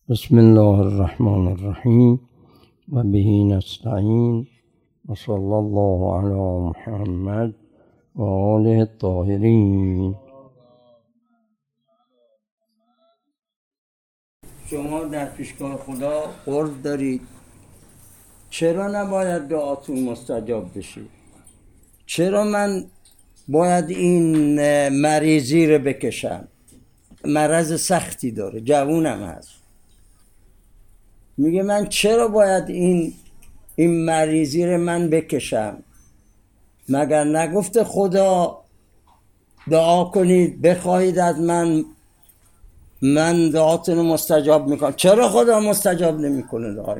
بسم الله الرحمن الرحیم و به نستعین و صلی الله علی محمد و آله الطاهرین. شما در پیشگاه خدا قرب دارید، چرا نباید دعاتون مستجاب بشه؟ چرا من باید این مریضی رو بکشم؟ مرض سختی داره، جوونم هست. میگه من چرا باید این مریضی رو من بکشم؟ مگر نگفته خدا دعا کنید بخواهید از من دعاتون رو مستجاب میکنم؟ چرا خدا مستجاب نمیکنه دعای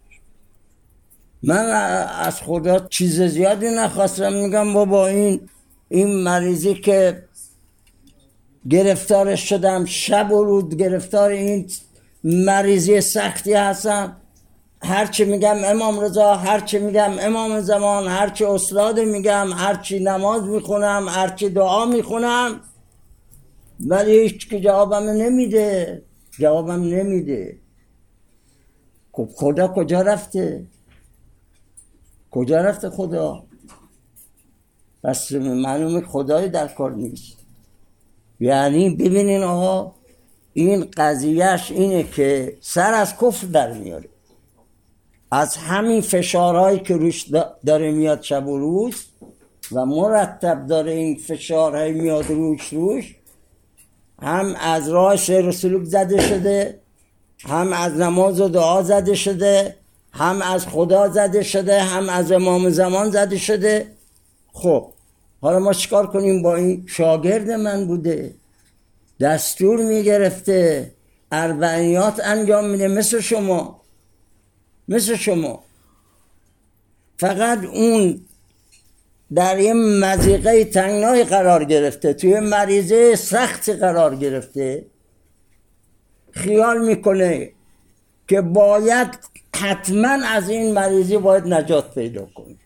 من از خدا چیز زیادی نخواستم. میگم بابا این مریضی که گرفتارش شدم، شب و روز گرفتار این مریضی سختی هستم. هرچی میگم امام رضا، هرچی میگم امام زمان، هرچی استاد میگم، هرچی نماز میخونم، هرچی دعا میخونم، ولی هیچ که جوابم نمیده. خدا کجا رفته خدا؟ پس معلومه خدای در کار نیست. یعنی ببینین آقا، این قضیهش اینه که سر از کفر در میاره، از همین فشارهایی که روش داره میاد شب و روز و مرتب داره این فشارهای میاد روش، هم از راه سیر و سلوک زده شده، هم از نماز و دعا زده شده، هم از خدا زده شده، هم از امام زمان زده شده. خب حالا ما چیکار کنیم با این؟ شاگرد من بوده، دستور میگرفته، اربعینیات انجام میده مثل شما. فقط اون در یه مضیقه تنگنای قرار گرفته، توی مریضه سختی قرار گرفته، خیال میکنه که باید حتما از این مریضی باید نجات پیدا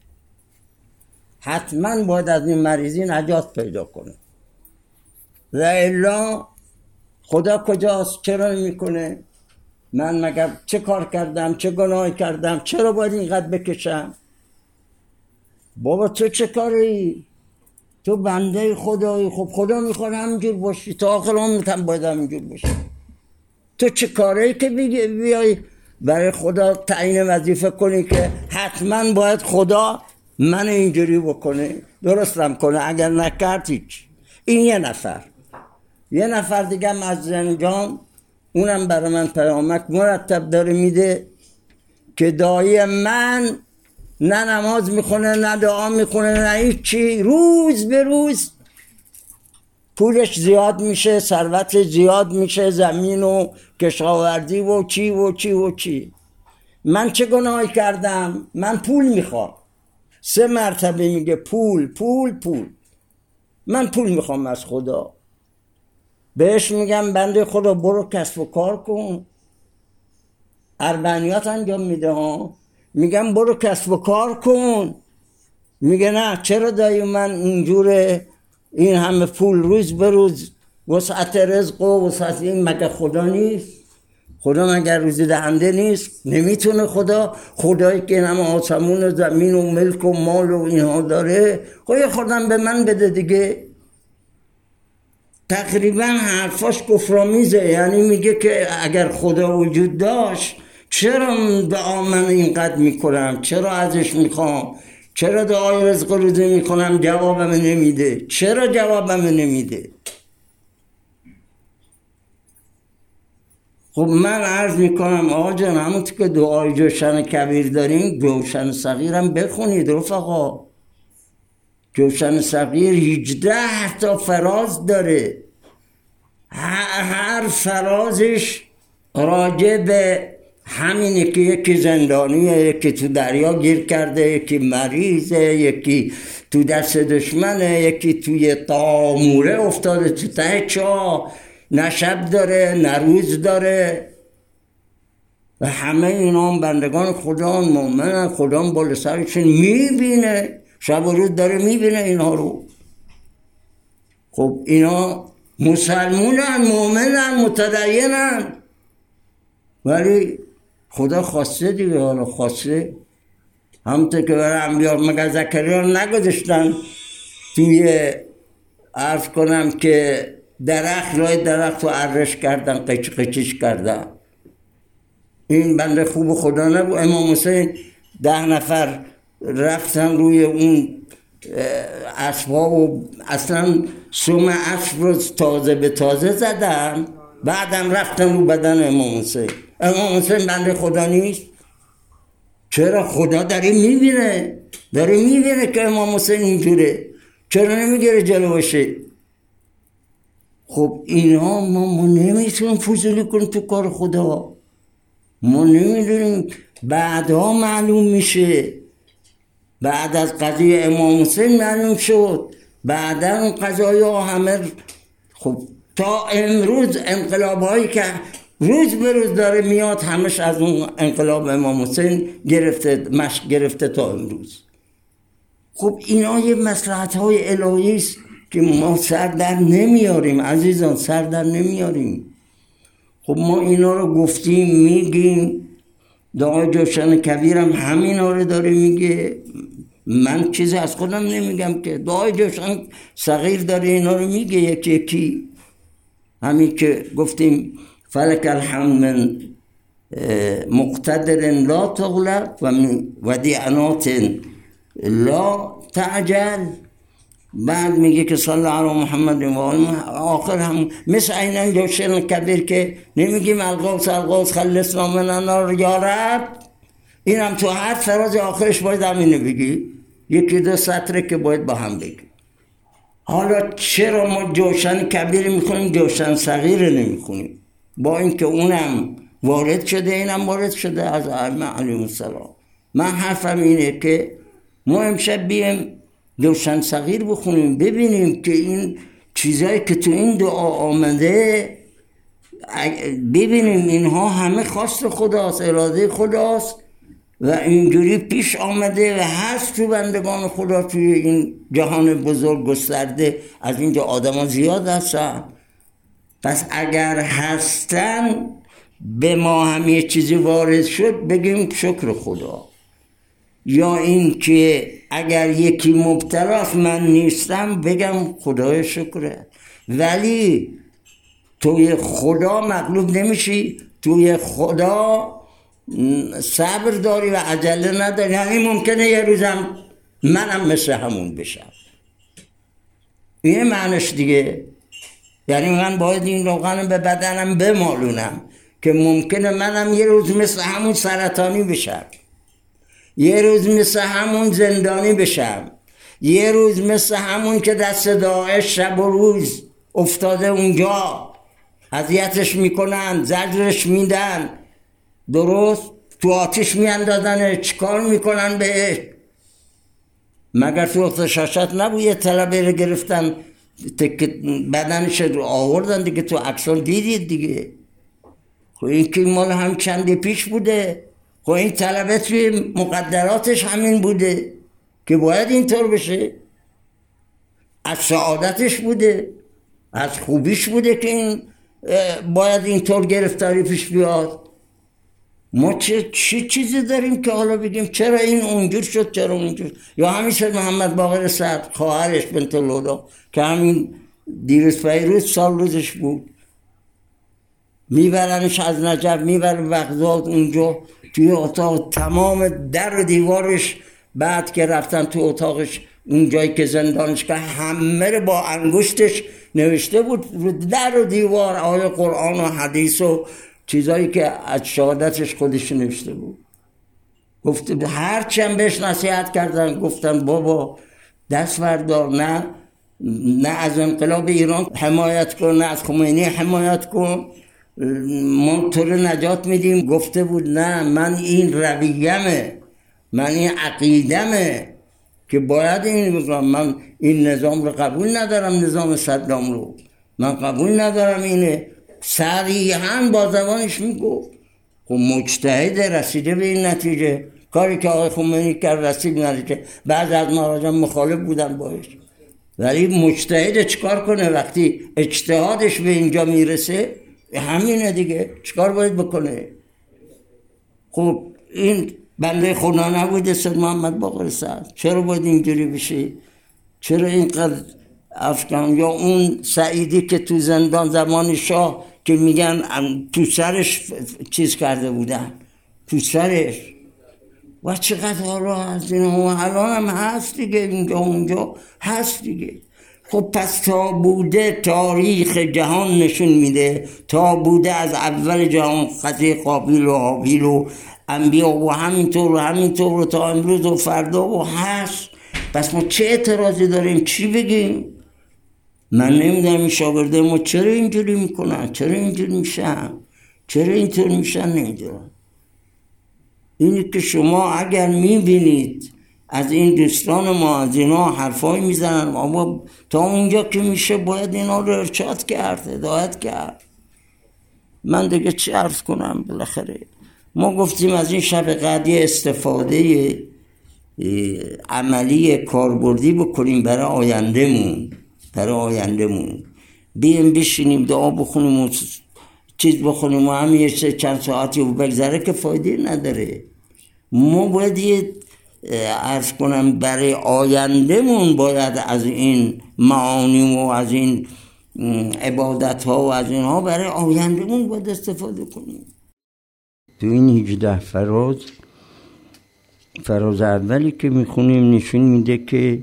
کنه، و الا خدا کجاست؟ چرا نمیکنه؟ من مگر چه کار کردم؟ چه گناهی کردم؟ چرا باید اینقدر بکشم؟ بابا تو چه کاری؟ تو بنده خدایی، خب خدا میخواد همینجور باشی، تا آخر عمرت هم باید همینجور باشی. تو چه کاری که بیای برای خدا تعیین وظیفه کنی که حتما باید خدا من اینجوری بکنه، درستم کنه، اگر نکرد هیچ. این یه نفر دیگه هم از زنجان، اونم برای من پیامک مرتب داره میده که دایی من نه نماز میخونه، نه دعا میخونه، نه هیچی، روز به روز پولش زیاد میشه، ثروتش زیاد میشه، زمین و کشاورزی و چی. من چه گناهی کردم؟ من پول میخوام. 3 مرتبه میگه پول. من پول میخوام از خدا. بهش میگم بنده خدا برو کسب و کار کن، اربعینیات انجام میده ها. میگم برو کسب و کار کن، میگه نه. چرا دایی من اینجوره؟ این همه پول روز به روز، وسعت رزق و وسعت این مگه خدا نیست؟ خدا مگر روزی دهنده نیست؟ نمیتونه خدایی که این همه آسمون و زمین و ملک و مال و اینها داره، خواهی خودم به من بده دیگه. تقریبا حرفاش کفرآمیزه، یعنی میگه که اگر خدا وجود داشت چرا دعا من اینقدر میکنم؟ چرا ازش میخوام؟ چرا دعای رزق روزی میکنم جوابم نمیده؟ چرا جوابم نمیده؟ خب من عرض میکنم آقا جان، همونطور که دعای جوشن کبیر داریم، جوشن صغیر هم بخونید رفقا. جوشن صغیر 18 تا فراز داره، هر فرازش راجع به همینه که یکی زندانیه، یکی تو دریا گیر کرده، یکی مریضه، یکی تو دست دشمنه، یکی توی تاموره افتاده تو ته چاه، نه شب داره نه روز داره. و همه اینا هم بندگان خدا، مومنن، خدا هم بالا سرشون میبینه، شب و روز داره میبینه اینها رو. خب اینا مسلمونن، مومنن، متدینن، ولی خدا خواسته دیگه، حالا خواسته. همونطور که برای انبیاء مگر زکریا رو نگذاشتن توی عرض کنم که درخت، رای درخت رو عرش کردن، قچش کردن. این بنده خوب خدا نبود. امام حسین 10 نفر رفتن روی اون اسبا و اصلا سم اسب رو تازه به تازه زدن، بعدم رفتن رو بدن امام حسین. امام حسین بنده خدا نیست؟ چرا؟ خدا داره میبینه که امام حسین اینجوره، چرا نمیگیره جلوشه؟ خب اینها ما نمیتونیم فضولی کنیم تو کار خدا. ما نمیدونیم، بعدها معلوم میشه. بعد از قضیه امام حسین معلوم شد، بعد اون قضایی ها همه. خب تا امروز انقلاب هایی که روز به روز داره میاد، همش از اون انقلاب امام حسین مشق گرفته تا امروز. خب اینا یه مصلحت های الهی است که ما سر در نمیاریم عزیزان، سر در نمیاریم. خب ما اینا رو گفتیم، میگیم. دعای جوشن کبیرم همینا رو داره میگه. من چیزی از خودم نمیگم که، دعای جوشن صغیر داره اینا رو میگه یکی یکی. همین که گفتیم فلک الحمد من مقتدر لا تغلب و دیعنات لا تعجل. بعد میگه که صلی علی محمد و آخر هم مثل عینن جوشن کبیر که نمیگیم الغوث خلصنا من النار یا رب. این هم تو هر فراز آخرش باید همینو بگی، 1-2 سطره که باید با هم بگی. حالا چرا ما جوشن کبیر میخونیم جوشن صغیر نمیخونیم؟ با اینکه اونم وارد شده اینم وارد شده از ائمه علیهم السلام. من حرفم اینه که ما امشب بیم جوشن صغیر بخونیم، ببینیم که این چیزایی که تو این دعا آمده، ببینیم اینها همه خواست خداست، اراده خداست و اینجوری پیش آمده و هست تو بندگان خدا توی این جهان بزرگ گسترده. از اینجا آدم ها زیاد هستن، پس اگر هستن به ما هم یه چیزی وارد شد بگیم شکر خدا. یا این که اگر یکی مبتلاست من نیستم بگم خدای شکره. ولی توی خدا مغلوب نمیشی، توی خدا صبر داری و عجله نداری. یعنی ممکنه یه روزم منم مثل همون بشم، این معنیش دیگه. یعنی من باید این روغن به بدنم بمالونم که ممکنه منم یه روز مثل همون سرطانی بشم، یه روز مثل همون زندانی بشم، یه روز مثل همون که دست داعش شب و روز افتاده اونجا اذیتش میکنن، زجرش میدن، درست تو آتش میاندازن، چیکار میکنن بهش؟ مگر تو اغتشاشات نبود یه طلبه رو گرفتن بدنش رو آوردن دیگه، تو عکسان دیدید دیگه. خب این که مال هم چند پیش بوده. خب این طلبه توی مقدراتش همین بوده که باید اینطور بشه، از سعادتش بوده، از خوبیش بوده که این باید اینطور گرفتاری پیش بیاد. ما چه چیزی داریم که حالا بگیم چرا این اونجور شد، چرا اونجور؟ یا همیشه محمد باقر سعد خواهرش بنت الهدا که همین دیروز فیروز سال روزش بود، میبرنش از نجف میبرن بغداد، اونجا توی اتاق تمام در و دیوارش، بعد که رفتن تو اتاقش اون جایی که زندانش که همه رو با انگشتش نوشته بود در و دیوار آیه قرآن و حدیث و چیزایی که از شهادتش خودش نوشته بود. گفته هرچند بهش نصیحت کردن گفتن بابا دست بردار، نه از انقلاب ایران حمایت کن، نه از خمینی حمایت کن، ما تو رو نجات میدیم. گفته بود نه، من این رویه‌مه، من این عقیدمه که باید این بگم، من این نظام رو قبول ندارم، نظام صدام رو من قبول ندارم. اینه صریحاً با زبانش میگفت. خب مجتهد رسیده به این نتیجه، کاری که آقای خمینی کرد رسید نتیجه. بعض از مراجعان مخالف بودن باش، ولی مجتهد چیکار کنه وقتی اجتهادش به اینجا میرسه؟ همینه دیگه، چیکار باید بکنه؟ خب این بنده خدا نبوده سید محمد باقر سعد؟ چرا باید اینجوری بشه؟ چرا اینقدر افغان؟ یا اون سعیدی که تو زندان زمان شاه که میگن تو سرش چیز کرده بودن، تو سرش، و چقدر حالا از این الان هم هست دیگه، اینجا اونجا هست دیگه. خب پس تا بوده تاریخ جهان نشون میده، تا بوده از اول جهان قضیه قابیل و حابیل و انبیا و همینطور تا امروز و فردا و هست. پس ما چه اعتراضی داریم؟ چی بگیم؟ من نمیدونم این شاگرده ما چرا اینجوری میکنن، چرا اینجوری میشن، چرا اینطور میشن، نمیدونم. اینی که شما اگر میبینید از این دوستان ما از اینا حرفای میزنن، اما تا اونجا که میشه باید اینا رو ارشاد کرد، هدایت کرد. من دیگه چی عرض کنم؟ بالاخره ما گفتیم از این شب قدر استفاده عملی کاربردی بکنیم برای آیندهمون. بیم بشینیم دعا بخونیم و چیز بخونیم و همین چند ساعتی بگذره که فایده نداره. ما باید عرض کنم برای آیندهمون باید از این معانی و از این عبادت ها و از اینها برای آیندهمون باید استفاده کنیم. تو این 18 فراز اولی که میخونیم نشون میده که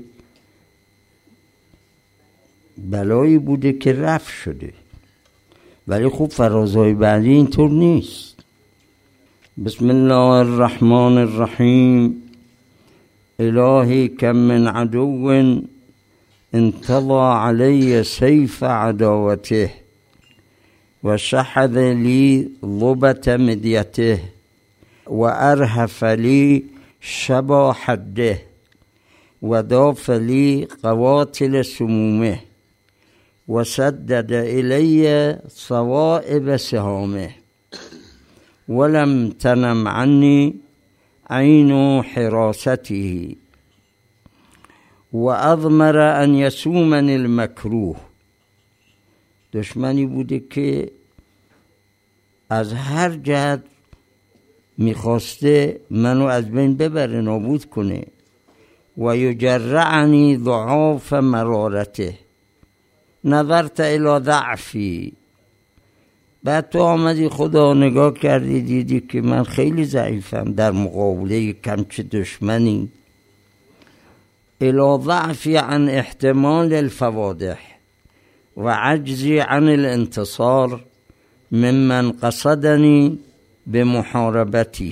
بلایی بوده که رفع شده، ولی خب فرازهای بعدی اینطور نیست. بسم الله الرحمن الرحیم. الهی کم من عدو انتضى علی سیف عداوته و شحذ لی ضبط مدیته و ارهف لی شبا حده و داف لی قواتل سمومه و سدد الی صوائب سهامه ولم تنم عنی عین حراسته و اضمر ان یسومنی المکروه. دشمنی بوده که از هر جهت میخواسته منو از بین ببره، نابود کنه. و یجرعنی ضعاف مرارته نظرت الی ضعفی. بعد تو آمدی خدا نگاه کردی دیدی که من خیلی ضعیفم در مقابله کمچه دشمنی. الی ضعفی عن احتمال الفوادح و عجزی عن الانتصار ممن قصدنی بمحاربته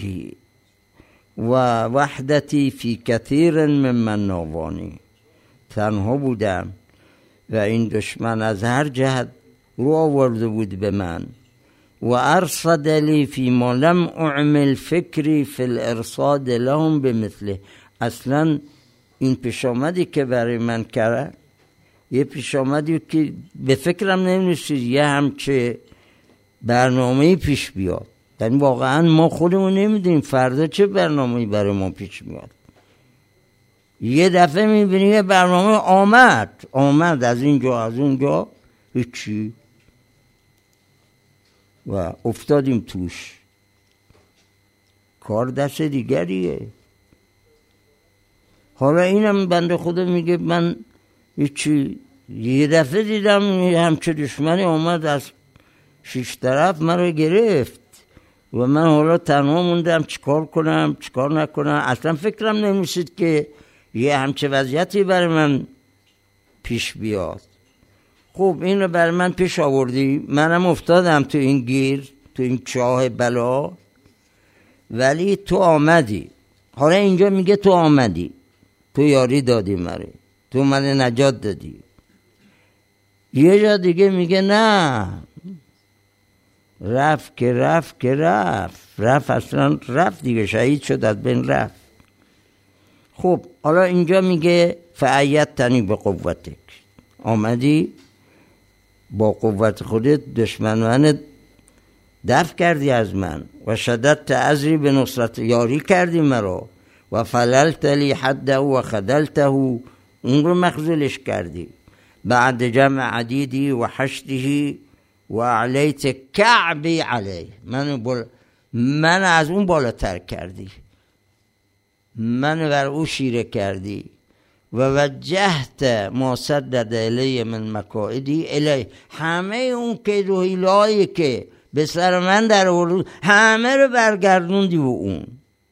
و وحدتی فی کثیر ممن ناوانی. تنها بودم و این دشمن از هر جهت رو آورده بود به من. و ارصد لی فی ما لم اعمل فکری فی الارصاد لهم بمثله. اصلا این پیش آمدی که برای من کرد یه پیش آمدی که به فکرم نمی‌رسید یه همچه برنامه‌ای پیش بیاد. یعنی واقعا ما خودمون نمیدونیم فردا چه برنامه‌ای برای ما پیش میاد. یه دفعه میبینی یه برنامه آمد از اینجا از اونجا، هیچی، و افتادیم توش. کار دست دیگریه. حالا اینم بنده خدا میگه من هیچی، یه دفعه دیدم همچه دشمنی آمد از 6 طرف مرا گرفت و من حالا تنها موندم چیکار کنم چیکار نکنم. اصلا فکرم نمی‌رسید که یه همچه وضعیتی برای من پیش بیاد. خب اینو برای من پیش آوردی، منم افتادم تو این گیر، تو این چاه بلا، ولی تو آمدی. حالا اینجا میگه تو آمدی، تو یاری دادی مرا، تو من نجات دادی. یه جا دیگه میگه نه، رفت اصلا رفت دیگه، شهید شد، از بین رفت. خب حالا اینجا میگه فأیدتنی به قوتک، آمدی با قوت خودت دشمن من دفع کردی از من. و شددت عذری به نصرت، یاری کردی مرا. و فللت لی حده و خدلته، اون رو مخذولش کردی. بعد جمع عدیدی و حشده و علیت کعبی علی، من من از اون بالاتر کردی، من بر او شیره کردی. و وجهت ما سدد الی من مکائدی الی، همه اون که روحیلایی که به سر من در آورد همه رو برگردوندی و اون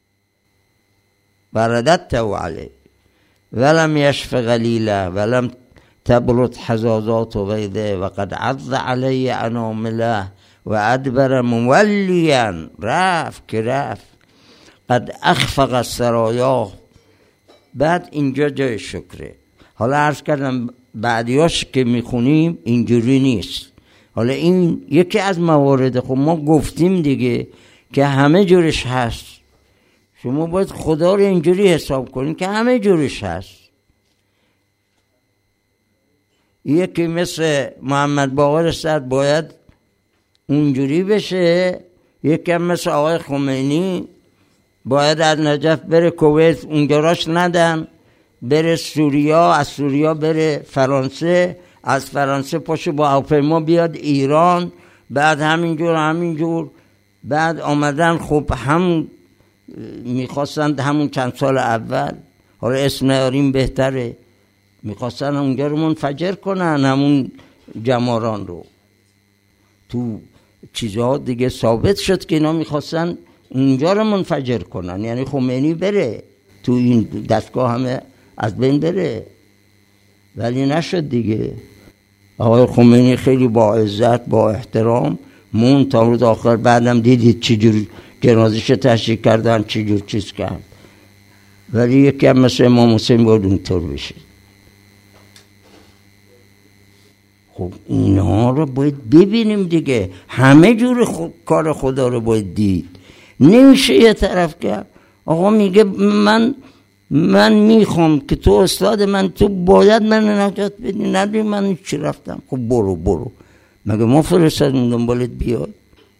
برددته علی ولم یشف غلیله ولم تبرد حزازات و غیده و قد عض علی انامله و ادبر مولیا، رفت که رفت. قد اخفق السرایا. بعد اینجا جای شکره. حالا عرض کردم بعدیاش که میخونیم اینجوری نیست. حالا این یکی از موارد، خب ما گفتیم دیگه که همه جورش هست. شما باید خدا رو اینجوری حساب کنید که همه جورش هست. یکی مثل محمد باقر صدر باید اونجوری بشه، یکی هم مثل آقای خمینی باید از نجف بره کویت، اونجاراش ندن، بره سوریا، از سوریا بره فرانسه، از فرانسه پاشو با هواپیما بیاد ایران، بعد همینجور بعد آمدن. خب هم میخواستن همون چند سال اول، حالا اسم نیاریم بهتره، میخواستن اونجا رو منفجر کنن، همون جماران رو. تو چیزها دیگه ثابت شد که اینا میخواستن اونجا رو منفجر کنن، یعنی خمینی بره تو این دستگاه همه از بین بره، ولی نشد دیگه. آقای خمینی خیلی با عزت با احترام مون تا روز آخر. بعدم دیدید چجور جنازش تشریح کردن، چجور چیز کرد. ولی یکی هم مثل امام حسین باید اونطور بشه. خب اینا رو باید ببینیم دیگه، همه جور کار خدا رو باید دید. نمیشه یه طرف کرد آقا میگه من میخوام که تو استاد من، تو باید من نجات بدی، نداری من چی رفتم. خب برو مگه ما فرستادیم دنبالت بیاد؟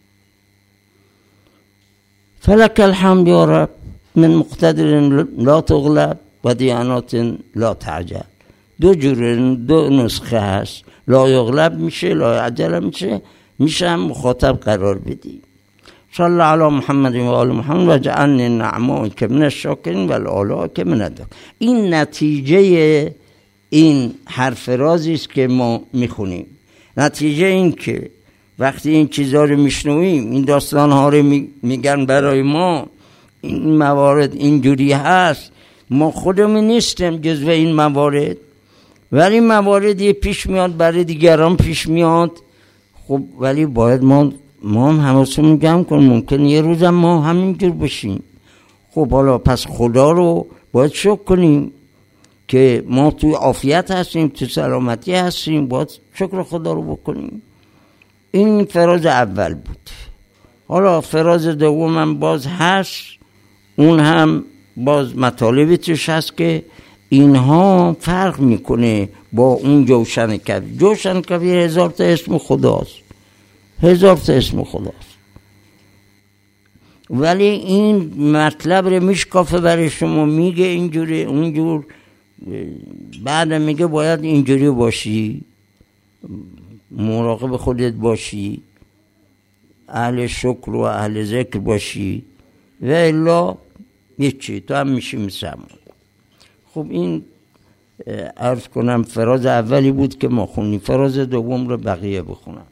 فلک الحمد یا رب من مقتدر لا تغلب و دیانات لا تعجل. دو نسخه هست، لا یغلب میشه، لا عجل میشه هم مخاطب قرار بدی. صلی علی محمد و آل محمد و جعلنی النعماء من الشاکرین و الآلاء من الذاکرین. این نتیجه این حرف رازی است که ما میخونیم. نتیجه این که وقتی این چیزها رو میشنویم، این داستانها رو میگن برای ما، این موارد اینجوری هست، ما خودمون نیستیم جزو این موارد، ولی مواردی پیش میاد برای دیگران پیش میاد. خب ولی باید ما هم حواسمون جمع کنیم، ممکن یه روز ما همینجور بشیم. خب حالا پس خدا رو باید شکر کنیم که ما توی عافیت هستیم، توی سلامتی هستیم، باید شکر خدا رو بکنیم. این فراز اول بود. حالا فراز دوم هم باز هست، اون هم باز مطالبی توش هست که اینها فرق میکنه با اون جوشن کبیر. جوشن کبیر 1000 تا اسم خداست، 1000 تا اسم خداست، ولی این مطلب رو میشکافه برای شما، میگه اینجوری اونجور، بعد میگه باید اینجوری باشی، مراقب خودت باشی، اهل شکر و اهل ذکر باشی، و الا هیچی، تو هم میشی مثل همون. خب این عرض کنم فراز اولی بود که ما خونیم. فراز دوم رو بقیه بخونم.